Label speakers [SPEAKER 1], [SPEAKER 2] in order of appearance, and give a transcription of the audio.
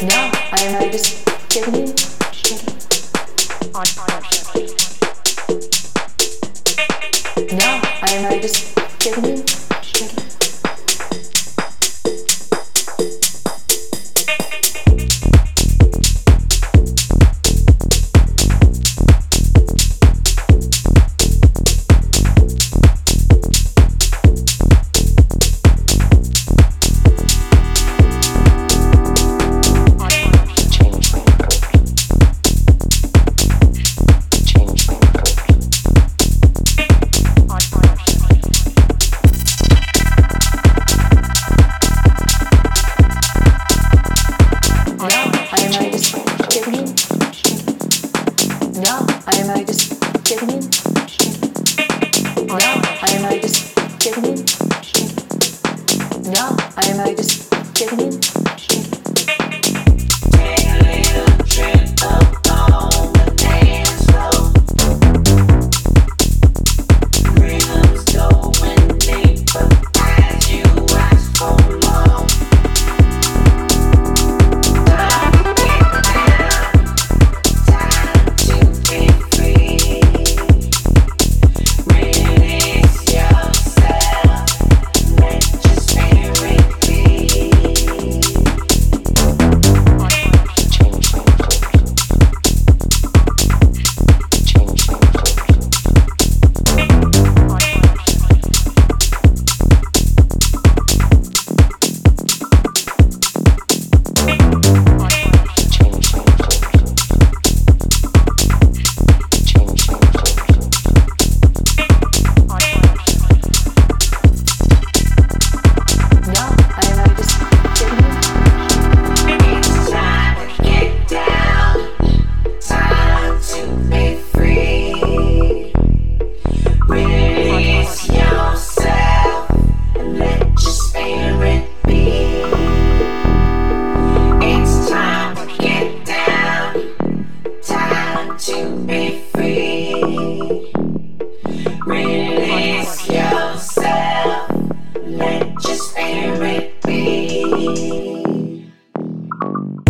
[SPEAKER 1] Now I am just getting in. Now I am just getting in. Now I am just getting in. Now I am just getting in. Now I am just getting in.
[SPEAKER 2] Take a little trip up on the dance floor. Rhythms going deeper as you ask for more. Time to be free. Release yourself. Let your spirit be.
[SPEAKER 1] Now I am just getting in.
[SPEAKER 2] It's time to get down, time to be free. Release yourself and let your spirit be. It's time to get down, time to be free. Release yourself, let your spirit be.